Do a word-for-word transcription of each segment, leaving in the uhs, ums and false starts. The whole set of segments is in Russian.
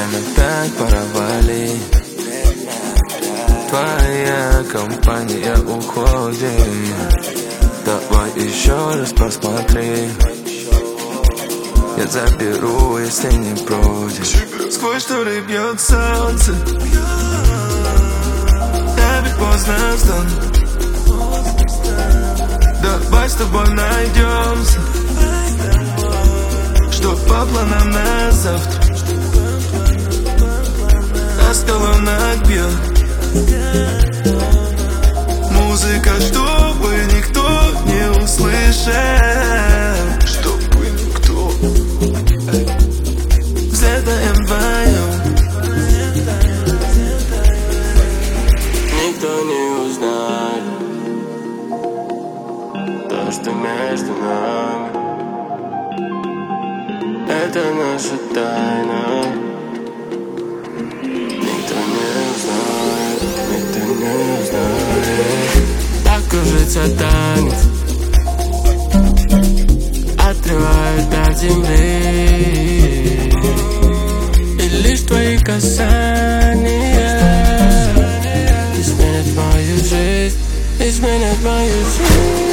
время опять пора валить. Твоя компания уходит. Давай еще раз посмотри. Я заберу, если не против. Сквозь шторы бьет солнце. Я ведь поздно встан. Давай с тобой найдемся. Что по планам на завтра? А с колонок бьет музыка, чтобы никто не услышал. Чтобы никто. Взлетаем вдвоем. Никто не узнает то, что между нами. Это наша тайна. Никто не узнает, никто не узнает. Так кружится танец, отрывают от земли. И лишь твои касания изменят мою жизнь, изменят мою жизнь.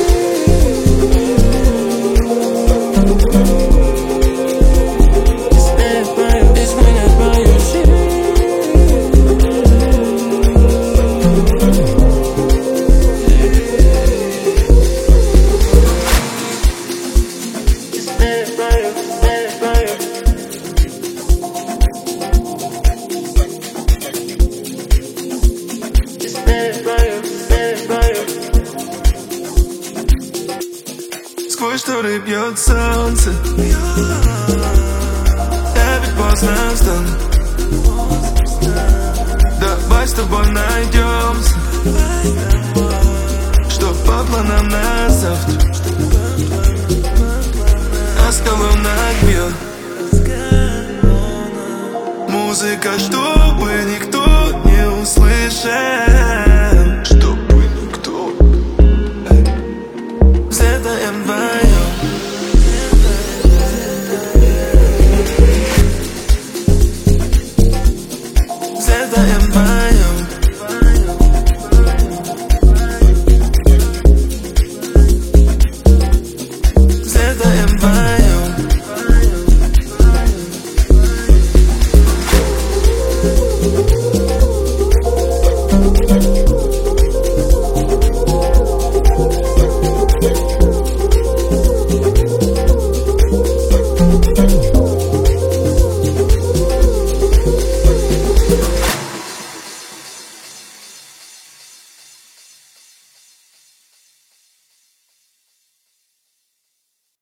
Сквозь шторы бьет солнце. Я ведь поздно встан. Давай с тобой найдемся. Что по планам на завтра? А с колонок бьет музыка, чтобы никто не услышал.